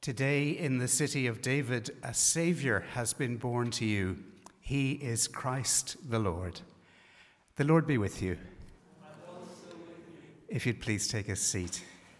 Today in the city of David, a Saviour has been born to you. He is Christ the Lord. The Lord be with you. And also with you. If you'd please take a seat.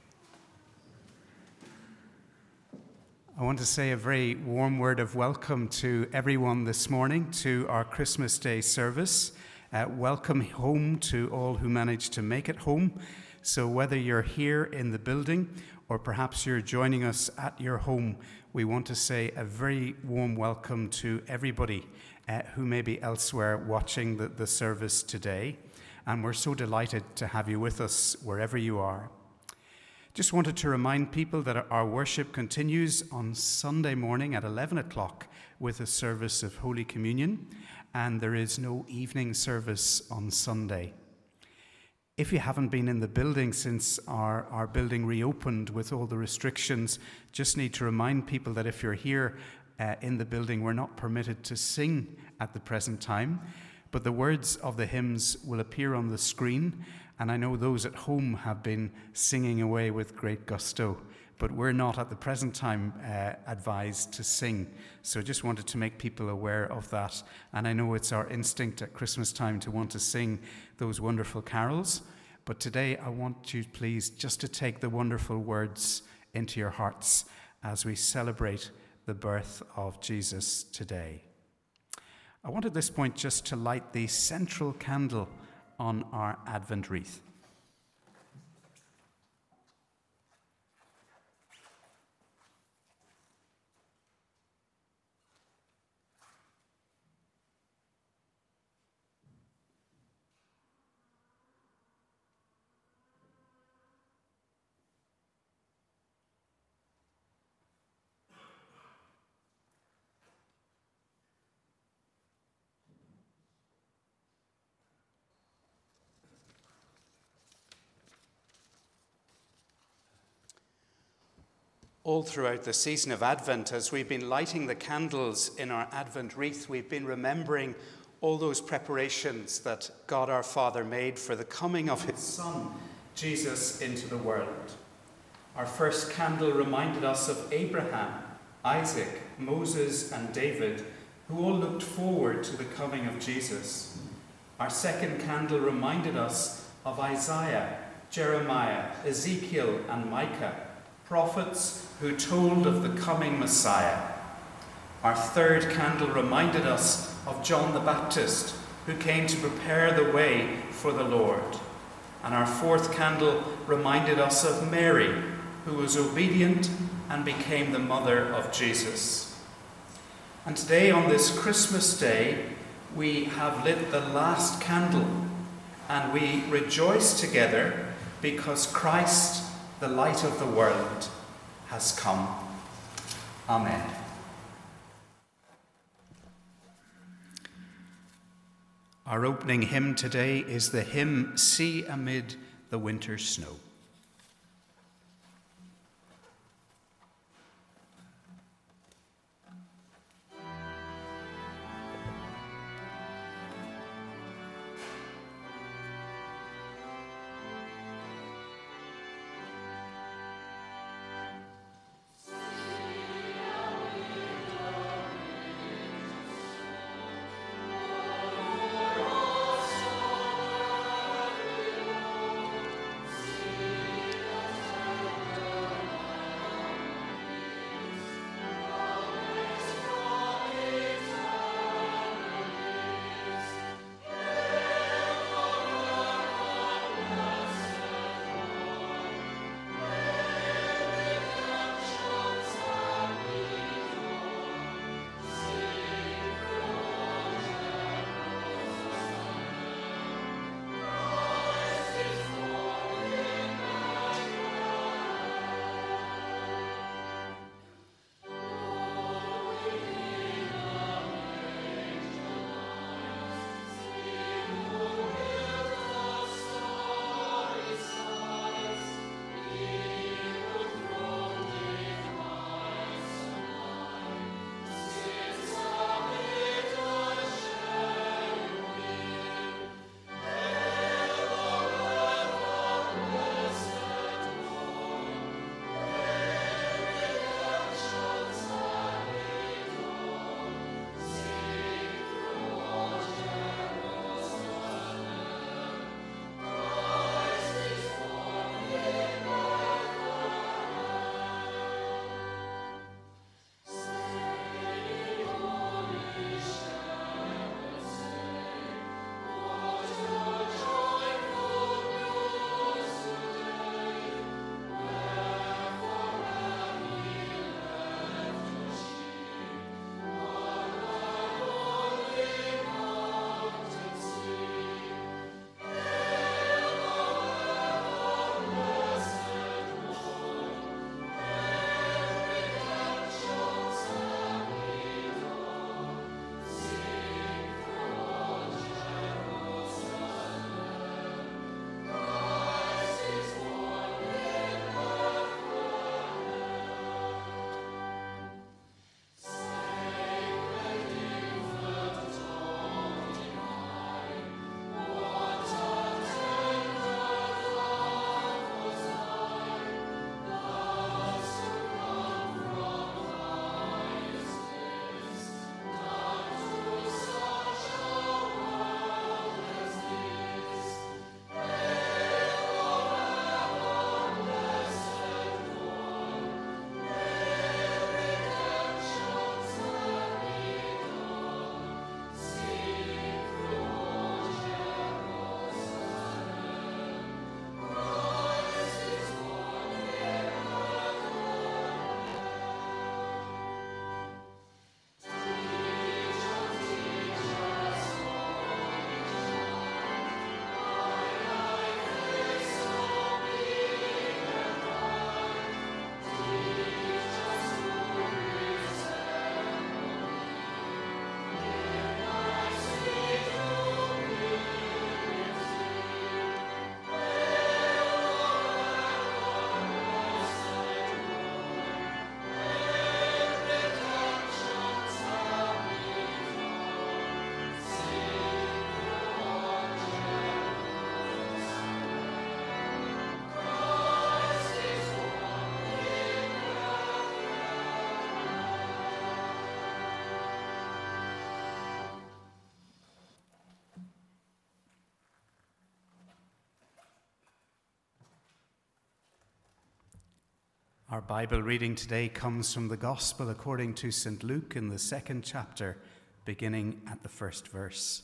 I want to say a very warm word of welcome to everyone this morning to our Christmas Day service. Welcome home to all who managed to make it home. So whether you're here in the building or perhaps you're joining us at your home, we want to say a very warm welcome to everybody who may be elsewhere watching the service today. And we're so delighted to have you with us wherever you are. Just wanted to remind people that our worship continues on Sunday morning at 11 o'clock with a service of Holy Communion, and there is no evening service on Sunday. If you haven't been in the building since our building reopened with all the restrictions, just need to remind people that if you're here in the building, we're not permitted to sing at the present time, but the words of the hymns will appear on the screen, and I know those at home have been singing away with great gusto, but we're not at the present time advised to sing. So just wanted to make people aware of that. And I know it's our instinct at Christmas time to want to sing those wonderful carols. But today I want you, please, just to take the wonderful words into your hearts as we celebrate the birth of Jesus today. I want at this point just to light the central candle on our Advent wreath. All throughout the season of Advent, as we've been lighting the candles in our Advent wreath, we've been remembering all those preparations that God our Father made for the coming of his Son, Jesus, into the world. Our first candle reminded us of Abraham, Isaac, Moses, and David, who all looked forward to the coming of Jesus. Our second candle reminded us of Isaiah, Jeremiah, Ezekiel, and Micah, prophets who told of the coming Messiah. Our third candle reminded us of John the Baptist, who came to prepare the way for the Lord. And our fourth candle reminded us of Mary, who was obedient and became the mother of Jesus. And today, on this Christmas Day, we have lit the last candle, and we rejoice together because Christ, the light of the world, has come. Amen. Our opening hymn today is the hymn, "See Amid the Winter Snow." See Our Bible reading today comes from the Gospel according to St. Luke in the 2nd chapter, beginning at the 1st verse.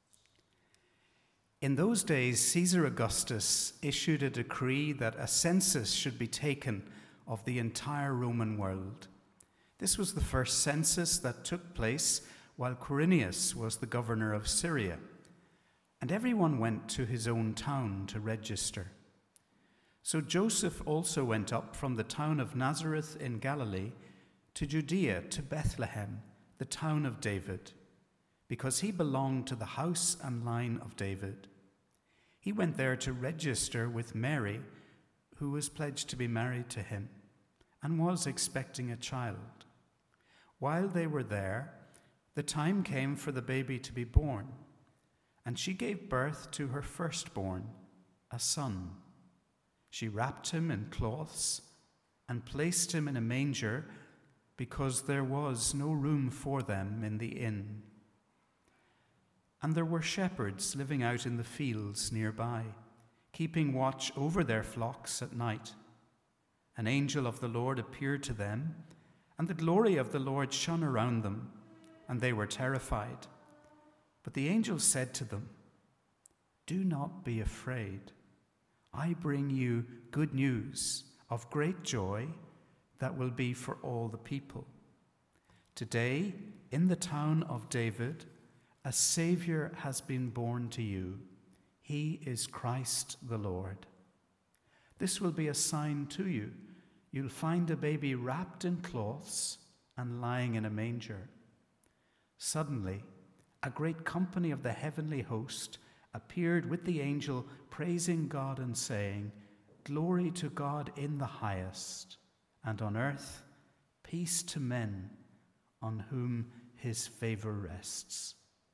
In those days, Caesar Augustus issued a decree that a census should be taken of the entire Roman world. This was the first census that took place while Quirinius was the governor of Syria, and everyone went to his own town to register. So Joseph also went up from the town of Nazareth in Galilee to Judea, to Bethlehem, the town of David, because he belonged to the house and line of David. He went there to register with Mary, who was pledged to be married to him, and was expecting a child. While they were there, the time came for the baby to be born, and she gave birth to her firstborn, a son. She wrapped him in cloths and placed him in a manger because there was no room for them in the inn. And there were shepherds living out in the fields nearby, keeping watch over their flocks at night. An angel of the Lord appeared to them, and the glory of the Lord shone around them, and they were terrified. But the angel said to them, "Do not be afraid. I bring you good news of great joy that will be for all the people. Today, in the town of David, a Savior has been born to you. He is Christ the Lord. This will be a sign to you. You'll find a baby wrapped in cloths and lying in a manger." Suddenly, a great company of the heavenly host appeared with the angel, praising God and saying, "Glory to God in the highest, and on earth peace to men on whom his favor rests."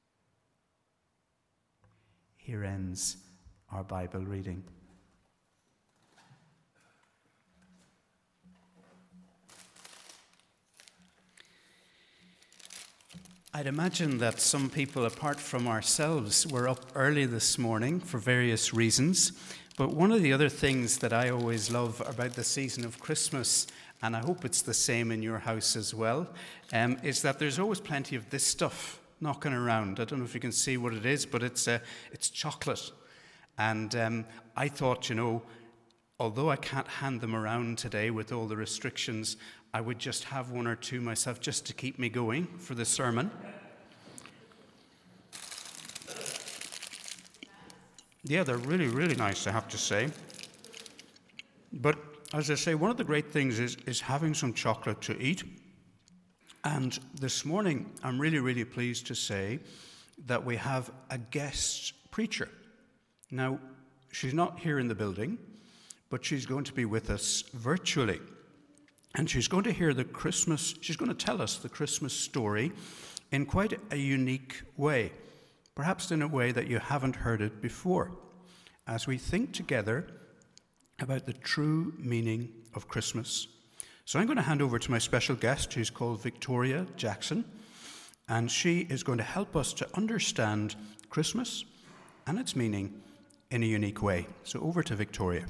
Here ends our Bible reading. I'd imagine that some people, apart from ourselves, were up early this morning for various reasons. But one of the other things that I always love about the season of Christmas, and I hope it's the same in your house as well, is that there's always plenty of this stuff knocking around. I don't know if you can see what it is, but it's chocolate. And I thought, although I can't hand them around today with all the restrictions, I would just have one or two myself just to keep me going for the sermon. Yeah, they're really, really nice, I have to say. But as I say, one of the great things is having some chocolate to eat. And this morning, I'm really, really pleased to say that we have a guest preacher. Now, she's not here in the building, but she's going to be with us virtually. And she's going to tell us the Christmas story in quite a unique way, perhaps in a way that you haven't heard it before, as we think together about the true meaning of Christmas. So I'm going to hand over to my special guest, who's called Victoria Jackson, and she is going to help us to understand Christmas and its meaning in a unique way. So over to Victoria.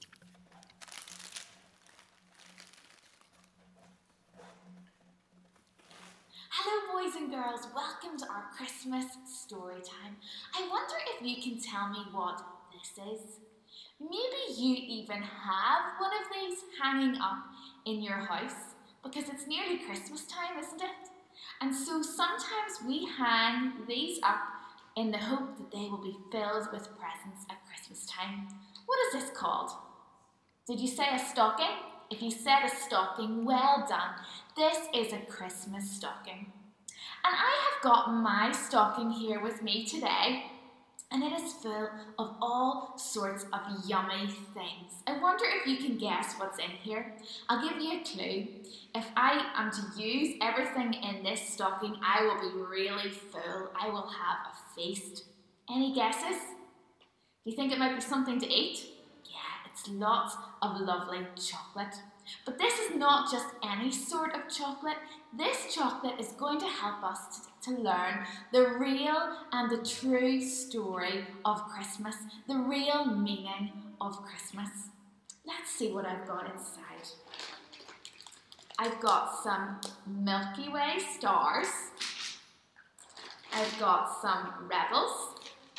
Girls, welcome to our Christmas story time. I wonder if you can tell me what this is. Maybe you even have one of these hanging up in your house, because it's nearly Christmas time, isn't it? And so sometimes we hang these up in the hope that they will be filled with presents at Christmas time. What is this called? Did you say a stocking? If you said a stocking, well done. This is a Christmas stocking. And I have got my stocking here with me today, and it is full of all sorts of yummy things. I wonder if you can guess what's in here. I'll give you a clue. If I am to use everything in this stocking, I will be really full. I will have a feast. Any guesses? Do you think it might be something to eat? Yeah, it's lots of lovely chocolate. But this is not just any sort of chocolate. This chocolate is going to help us to learn the real and the true story of Christmas, the real meaning of Christmas. Let's see what I've got inside. I've got some Milky Way stars. I've got some Rebels.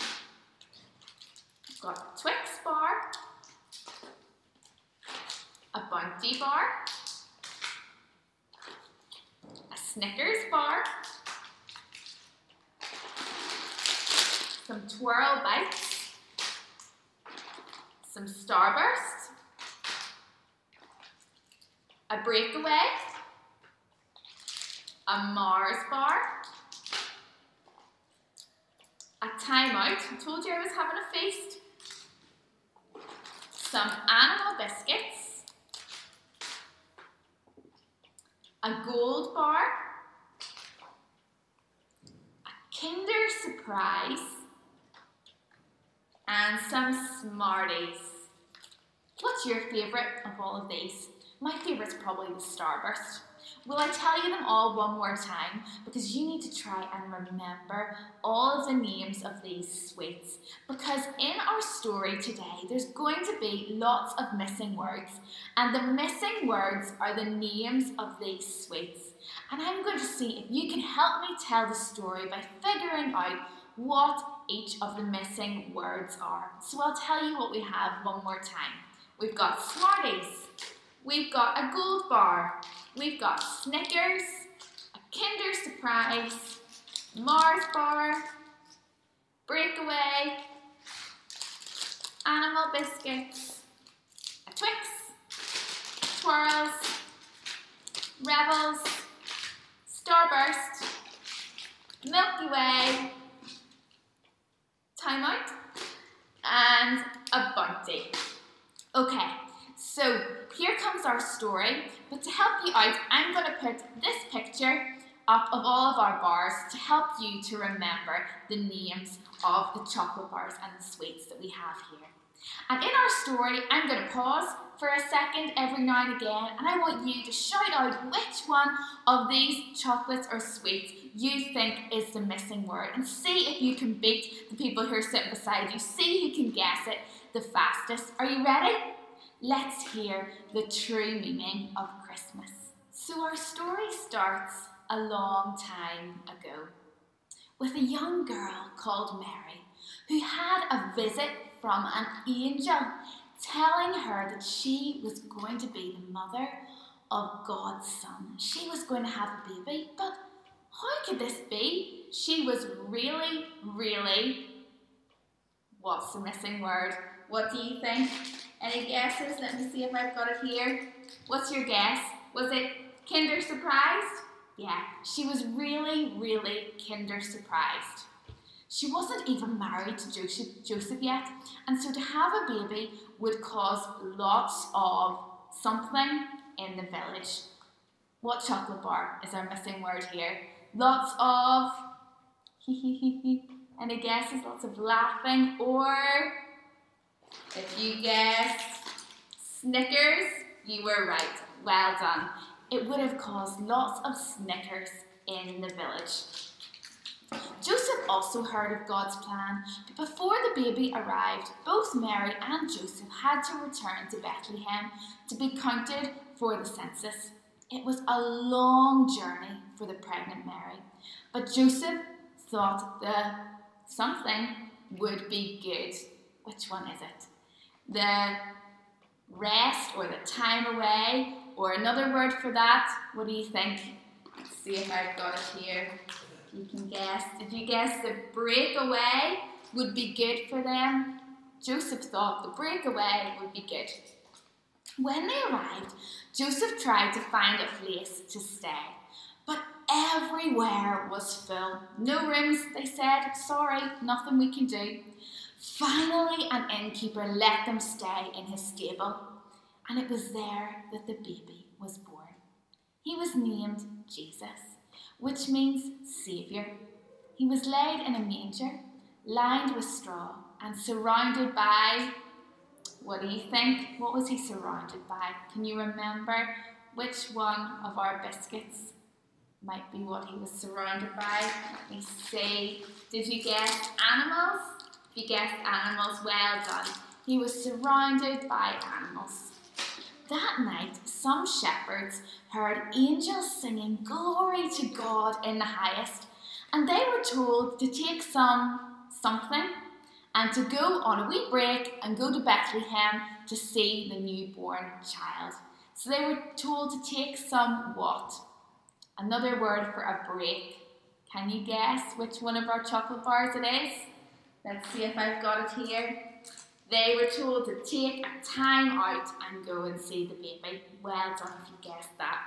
I've got a Twix bar, a Bounty bar, a Snickers bar, some Twirl Bites, some Starburst, a Breakaway, a Mars bar, a Time Out. I told you I was having a feast. Some Animal Biscuits, a Gold bar, a Kinder Surprise, and some Smarties. What's your favourite of all of these? My favourite's probably the Starburst. Will I tell you them all one more time? Because you need to try and remember all of the names of these sweets. Because in our story today, there's going to be lots of missing words. And the missing words are the names of these sweets. And I'm going to see if you can help me tell the story by figuring out what each of the missing words are. So I'll tell you what we have one more time. We've got Smarties. We've got a Gold bar, we've got Snickers, a Kinder Surprise, Mars bar, Breakaway, Animal Biscuits, a Twix, Twirls, Rebels, Starburst, Milky Way, Time Out, and a Bounty. Okay. So here comes our story, but to help you out, I'm going to put this picture up of all of our bars to help you to remember the names of the chocolate bars and the sweets that we have here. And in our story, I'm going to pause for a second every now and again, and I want you to shout out which one of these chocolates or sweets you think is the missing word, and see if you can beat the people who are sitting beside you. See who can guess it the fastest. Are you ready? Let's hear the true meaning of Christmas. So our story starts a long time ago with a young girl called Mary who had a visit from an angel telling her that she was going to be the mother of God's son. She was going to have a baby, but how could this be? She was really, what's the missing word? What do you think? Any guesses? Let me see if I've got it here. What's your guess? Was it Kinder Surprised? Yeah, she was really Kinder Surprised. She wasn't even married to Joseph yet, and so to have a baby would cause lots of something in the village. What chocolate bar is our missing word here? Lots of any guesses? Lots of laughing, or if you guessed Snickers, you were right. Well done. It would have caused lots of Snickers in the village. Joseph also heard of God's plan, but before the baby arrived, both Mary and Joseph had to return to Bethlehem to be counted for the census. It was a long journey for the pregnant Mary, but Joseph thought the something would be good. Which one is it? The rest or the time away, or another word for that? What do you think? Let's see if I've got it here. You can guess. Did you guess the breakaway would be good for them? Joseph thought the breakaway would be good. When they arrived, Joseph tried to find a place to stay, but everywhere was full. No rooms, they said. Sorry, nothing we can do. Finally, an innkeeper let them stay in his stable, and it was there that the baby was born. He was named Jesus, which means Saviour. He was laid in a manger, lined with straw, and surrounded by, what do you think? What was he surrounded by? Can you remember which one of our biscuits might be what he was surrounded by? Let me see. Did you guess animals? If you guessed animals, well done. He was surrounded by animals. That night, some shepherds heard angels singing glory to God in the highest, and they were told to take something and to go on a wee break and go to Bethlehem to see the newborn child. So they were told to take some what? Another word for a break. Can you guess which one of our chocolate bars it is? Let's see if I've got it here. They were told to take a time out and go and see the baby. Well done if you guessed that.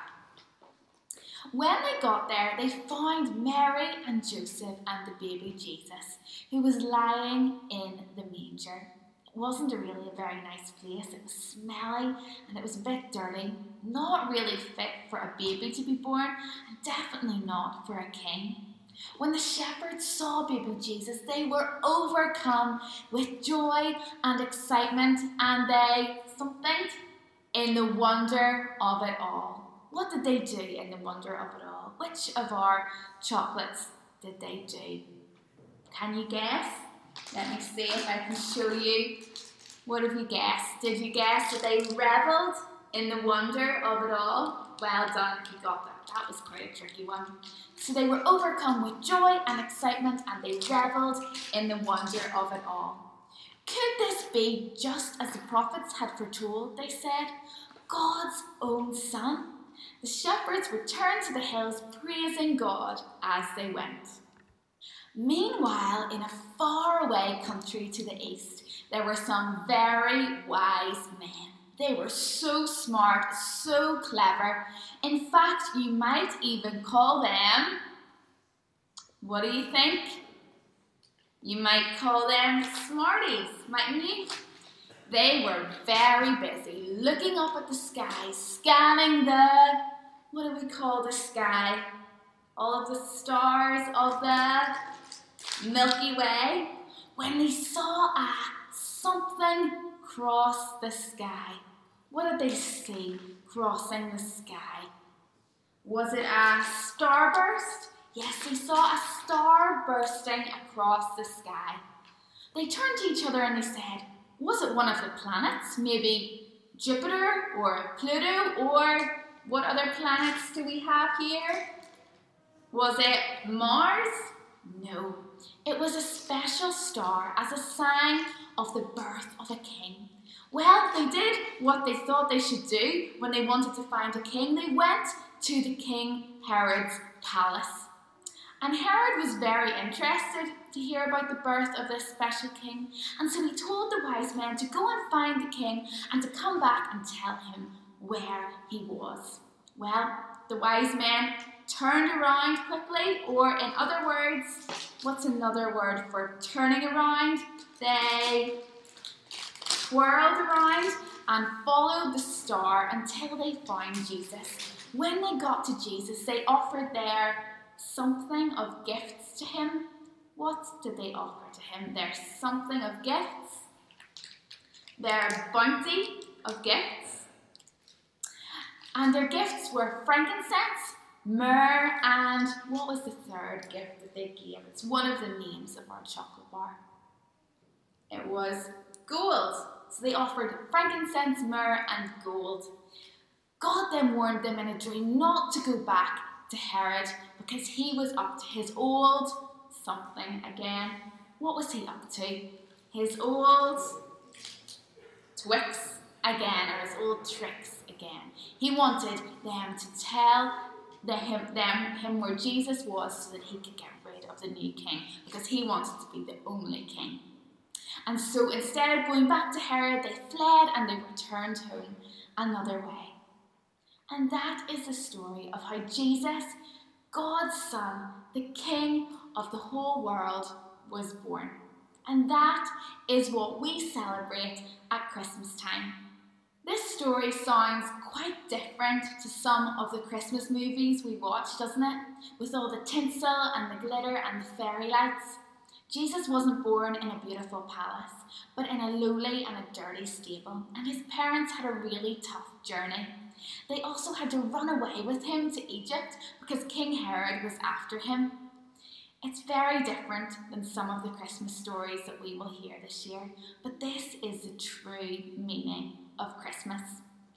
When they got there, they found Mary and Joseph and the baby Jesus, who was lying in the manger. It wasn't really a very nice place. It was smelly and it was a bit dirty. Not really fit for a baby to be born, and definitely not for a king. When the shepherds saw baby Jesus, they were overcome with joy and excitement, and they something in the wonder of it all. What did they do in the wonder of it all? Which of our chocolates did they do? Can you guess? Let me see if I can show you. What have you guessed? Did you guess that they revelled in the wonder of it all? Well done if you got that. That was quite a tricky one. So they were overcome with joy and excitement, and they revelled in the wonder of it all. Could this be just as the prophets had foretold, they said? God's own Son? The shepherds returned to the hills, praising God as they went. Meanwhile, in a faraway country to the east, there were some very wise men. They were so smart, so clever. In fact, you might even call them, what do you think? You might call them smarties, mightn't you? They were very busy looking up at the sky, scanning what do we call the sky? All of the stars of the Milky Way. When they saw something cross the sky. What did they see crossing the sky? Was it a starburst? Yes, they saw a star bursting across the sky. They turned to each other and they said, was it one of the planets? Maybe Jupiter or Pluto, or what other planets do we have here? Was it Mars? No. It was a special star as a sign of the birth of a king. Well, they did what they thought they should do when they wanted to find a king. They went to the King Herod's palace. And Herod was very interested to hear about the birth of this special king. And so he told the wise men to go and find the king and to come back and tell him where he was. Well, the wise men turned around quickly, or in other words, what's another word for turning around? They twirled around and followed the star until they found Jesus. When they got to Jesus, they offered their something of gifts to him. What did they offer to him? Their something of gifts, their bounty of gifts. And their gifts were frankincense, myrrh, and what was the third gift that they gave? It's one of the names of our chocolate bar. It was gold. So they offered frankincense, myrrh, and gold. God then warned them in a dream not to go back to Herod because he was up to his old something again. What was he up to? His old twix again, or his old tricks again. He wanted them to tell him where Jesus was so that he could get rid of the new king, because he wanted to be the only king. And so instead of going back to Herod, they fled and they returned home another way. And that is the story of how Jesus, God's Son, the King of the whole world, was born. And that is what we celebrate at Christmas time. This story sounds quite different to some of the Christmas movies we watch, doesn't it? With all the tinsel and the glitter and the fairy lights. Jesus wasn't born in a beautiful palace, but in a lowly and a dirty stable, and his parents had a really tough journey. They also had to run away with him to Egypt because King Herod was after him. It's very different than some of the Christmas stories that we will hear this year, but this is the true meaning of Christmas.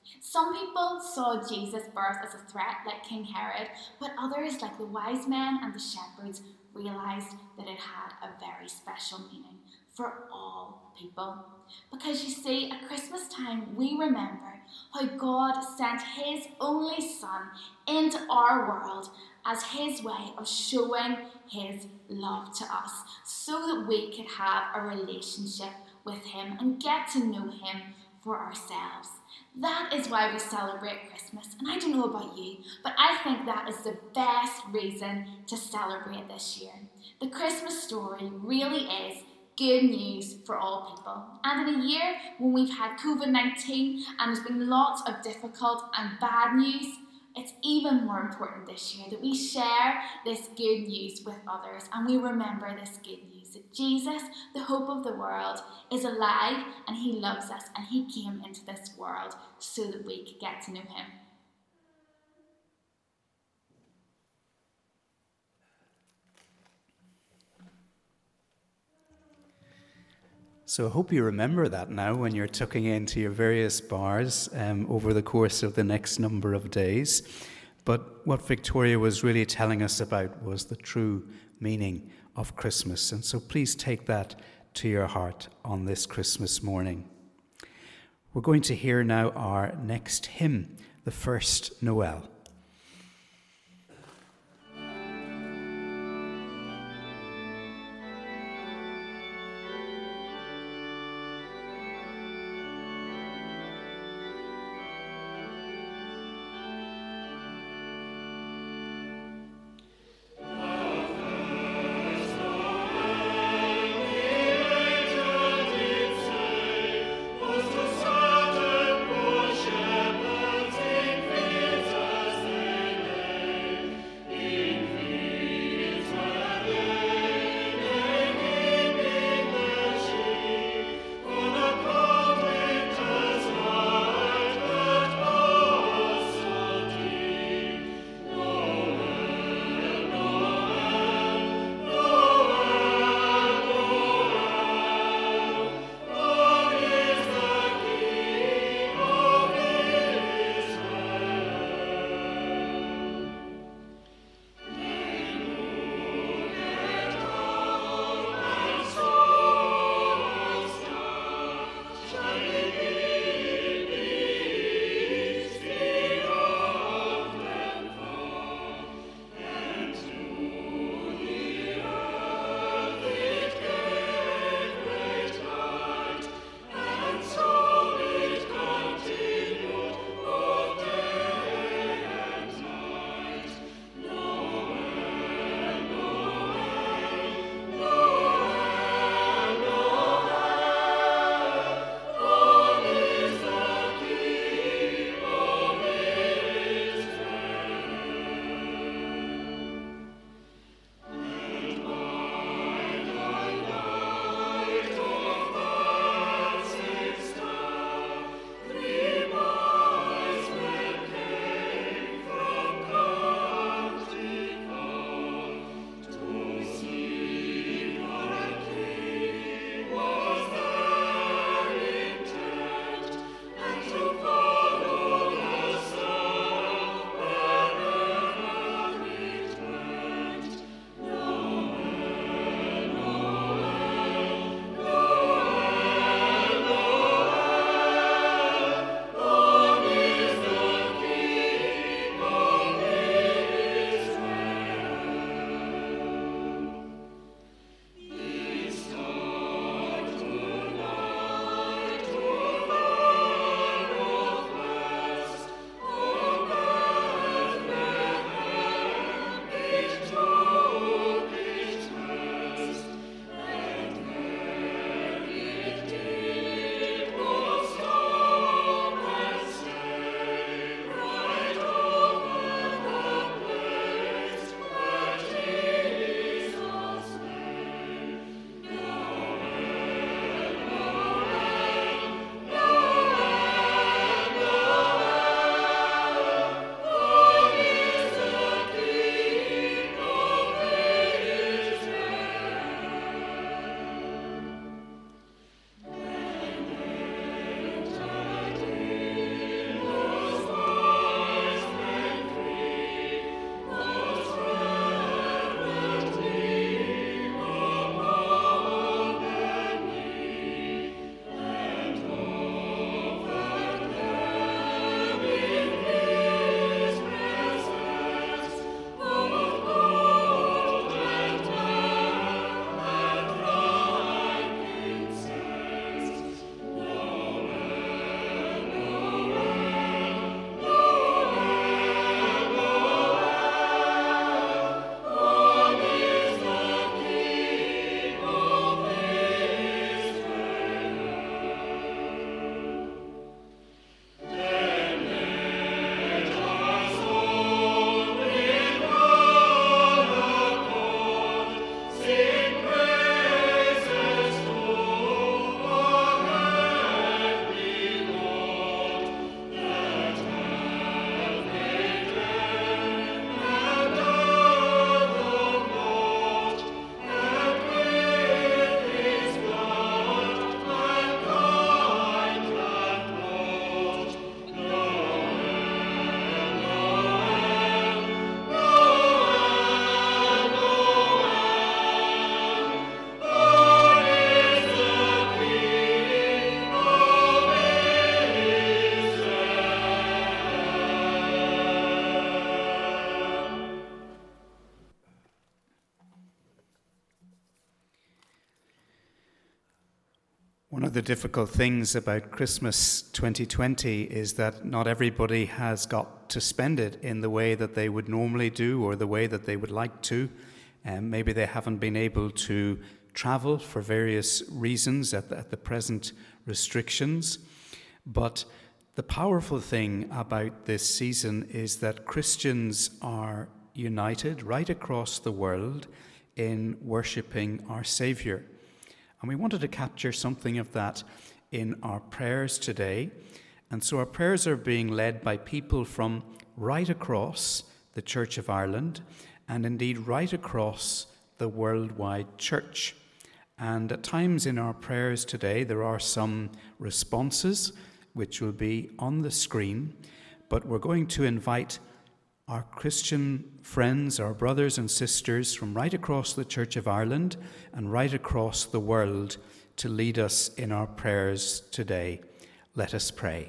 Some people saw Jesus' birth as a threat, like King Herod, but others, like the wise men and the shepherds, realised that it had a very special meaning for all people. Because you see, at Christmas time, we remember how God sent his only Son into our world as his way of showing his love to us, so that we could have a relationship with him and get to know him for ourselves. That is why we celebrate Christmas. And I don't know about you, but I think that is the best reason to celebrate this year. The Christmas story really is good news for all people. And in a year when we've had COVID-19 and there's been lots of difficult and bad news, it's even more important this year that we share this good news with others and we remember this good news, that Jesus, the hope of the world, is alive and he loves us and he came into this world so that we could get to know him. So I hope you remember that now when you're tucking into your various bars over the course of the next number of days. But what Victoria was really telling us about was the true meaning of Christmas. And so please take that to your heart on this Christmas morning. We're going to hear now our next hymn, The First Noel. Was to certain poor shepherds in fields One of the difficult things about Christmas 2020 is that not everybody has got to spend it in the way that they would normally do or the way that they would like to. Maybe they haven't been able to travel for various reasons at the present restrictions. But the powerful thing about this season is that Christians are united right across the world in worshipping our Saviour. And we wanted to capture something of that in our prayers today. And so our prayers are being led by people from right across the Church of Ireland and indeed right across the worldwide church. And at times in our prayers today, there are some responses which will be on the screen, but we're going to invite our Christian friends, our brothers and sisters from right across the Church of Ireland and right across the world to lead us in our prayers today. Let us pray.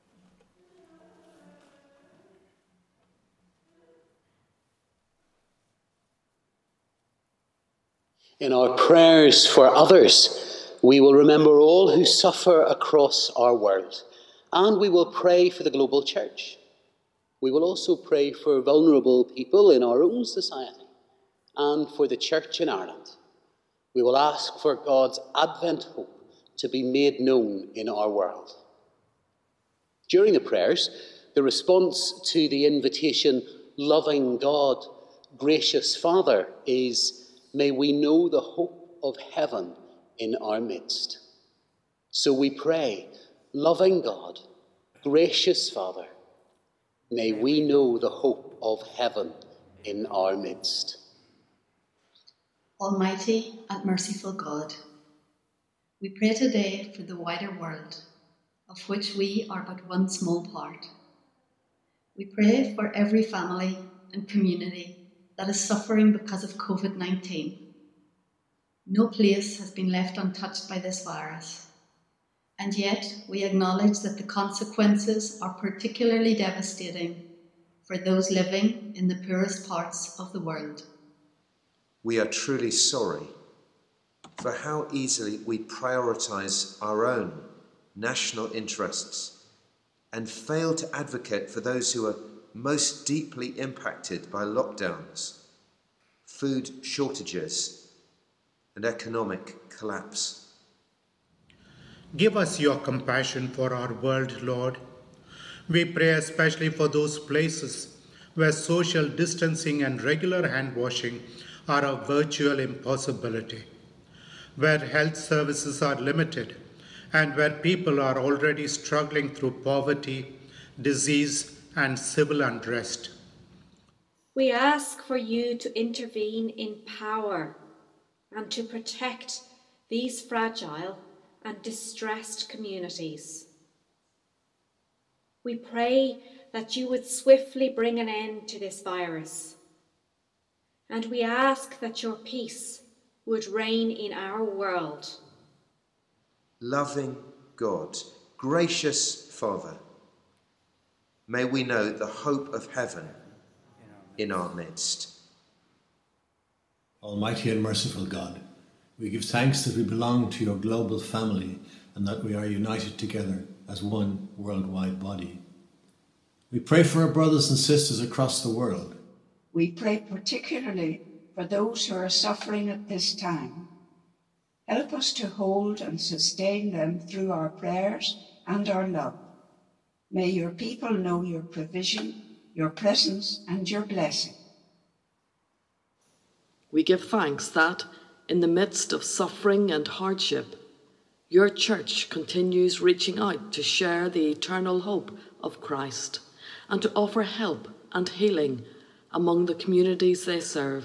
In our prayers for others, we will remember all who suffer across our world, and we will pray for the global church. We will also pray for vulnerable people in our own society and for the church in Ireland. We will ask for God's Advent hope to be made known in our world. During the prayers, the response to the invitation, loving God, gracious Father, is, may we know the hope of heaven in our midst. So we pray, loving God, gracious Father, may we know the hope of heaven in our midst. Almighty and merciful God, we pray today for the wider world, of which we are but one small part. We pray for every family and community that is suffering because of COVID-19. No place has been left untouched by this virus, and yet we acknowledge that the consequences are particularly devastating for those living in the poorest parts of the world. We are truly sorry for how easily we prioritise our own national interests and fail to advocate for those who are most deeply impacted by lockdowns, food shortages, and economic collapse. Give us your compassion for our world, Lord. We pray especially for those places where social distancing and regular hand washing are a virtual impossibility, where health services are limited, and where people are already struggling through poverty, disease, and civil unrest. We ask for you to intervene in power and to protect these fragile and distressed communities. We pray that you would swiftly bring an end to this virus, and we ask that your peace would reign in our world. Loving God, gracious Father, may we know the hope of heaven in our midst. Almighty and merciful God, we give thanks that we belong to your global family and that we are united together as one worldwide body. We pray for our brothers and sisters across the world. We pray particularly for those who are suffering at this time. Help us to hold and sustain them through our prayers and our love. May your people know your provision, your presence, and your blessing. We give thanks that, in the midst of suffering and hardship, your church continues reaching out to share the eternal hope of Christ and to offer help and healing among the communities they serve.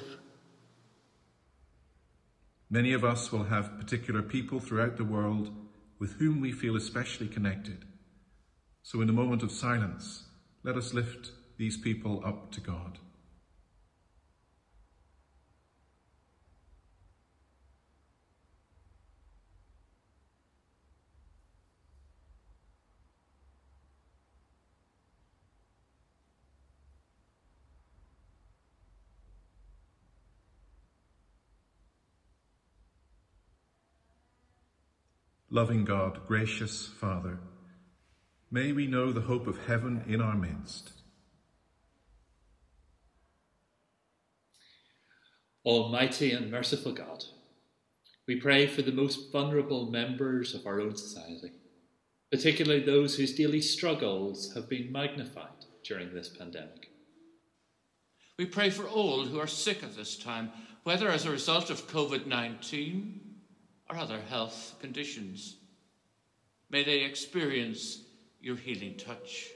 Many of us will have particular people throughout the world with whom we feel especially connected. So in a moment of silence, let us lift these people up to God. loving God, gracious Father, may we know the hope of heaven in our midst. Almighty and merciful God, we pray for the most vulnerable members of our own society, particularly those whose daily struggles have been magnified during this pandemic. We pray for all who are sick at this time, whether as a result of COVID-19 or other health conditions. May they experience your healing touch.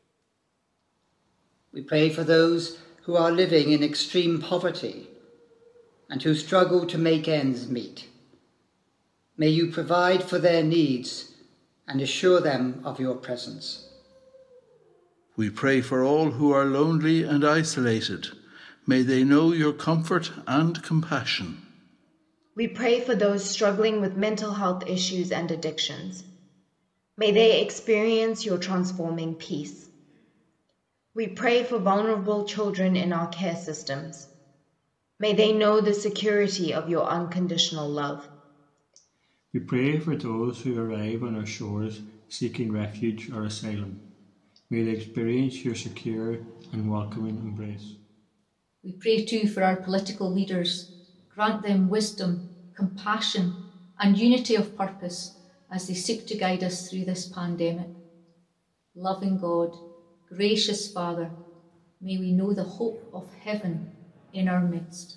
We pray for those who are living in extreme poverty and who struggle to make ends meet. May you provide for their needs and assure them of your presence. We pray for all who are lonely and isolated. May they know your comfort and compassion. We pray for those struggling with mental health issues and addictions. May they experience your transforming peace. We pray for vulnerable children in our care systems. May they know the security of your unconditional love. We pray for those who arrive on our shores seeking refuge or asylum. May they experience your secure and welcoming embrace. We pray too for our political leaders. Grant them wisdom, compassion, and unity of purpose as they seek to guide us through this pandemic. Loving God, gracious Father, may we know the hope of heaven in our midst.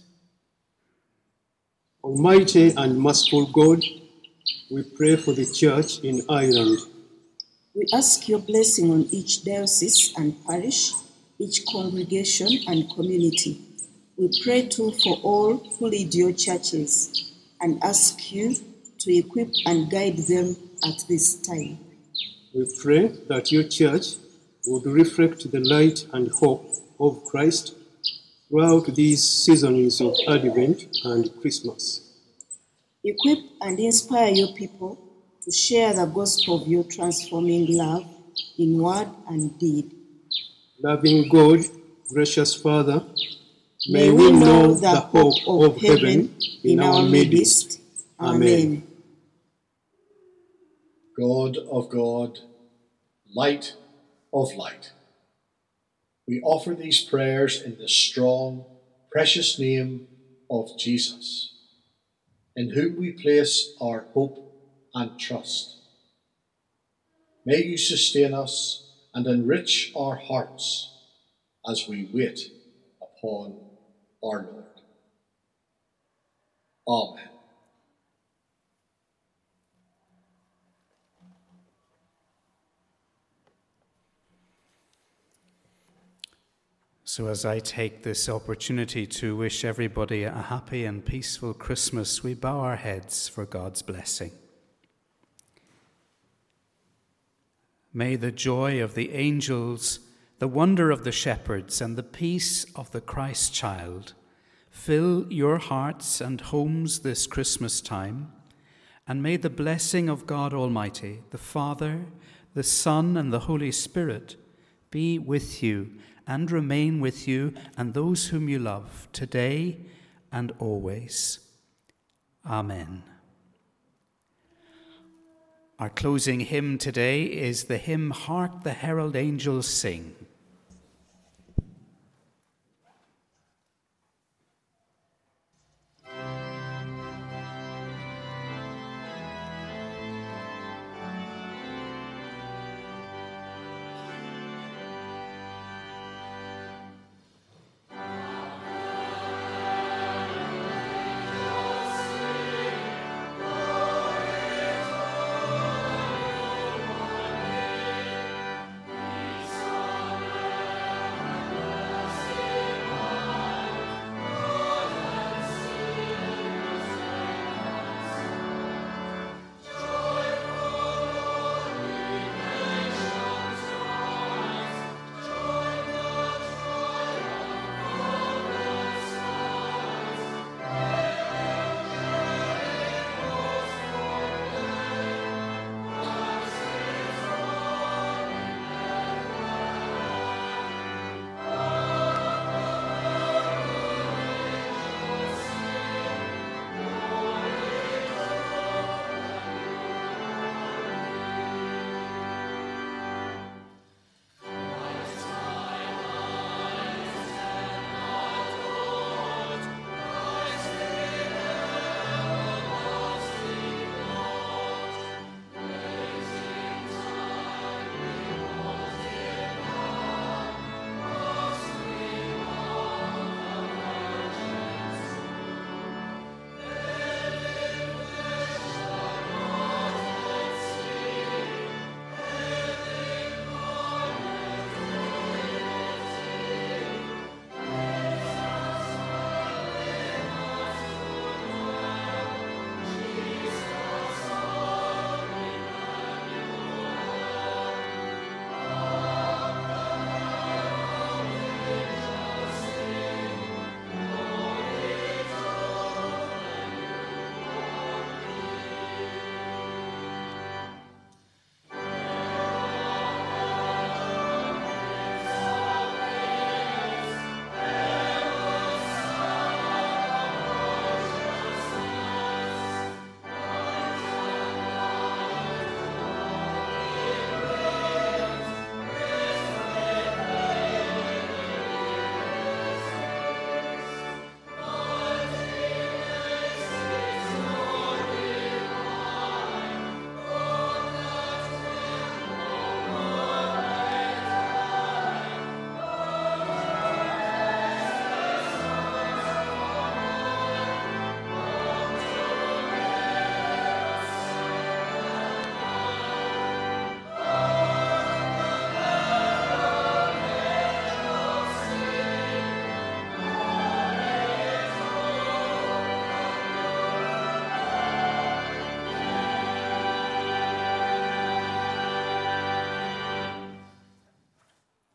Almighty and merciful God, we pray for the Church in Ireland. We ask your blessing on each diocese and parish, each congregation and community. We pray too for all who lead your churches and ask you to equip and guide them at this time. We pray that your Church would reflect the light and hope of Christ throughout these seasons of Advent and Christmas. Equip and inspire your people to share the gospel of your transforming love in word and deed. Loving God, gracious Father, may we know the hope of heaven in our midst. Amen. God of God, light of light, we offer these prayers in the strong, precious name of Jesus, in whom we place our hope and trust. May you sustain us and enrich our hearts as we wait upon our Lord. Amen. So as I take this opportunity to wish everybody a happy and peaceful Christmas, we bow our heads for God's blessing. May the joy of the angels, the wonder of the shepherds, and the peace of the Christ child fill your hearts and homes this Christmas time, and may the blessing of God Almighty, the Father, the Son, and the Holy Spirit be with you and remain with you and those whom you love today and always. Amen. Our closing hymn today is the hymn, Hark the Herald Angels Sing.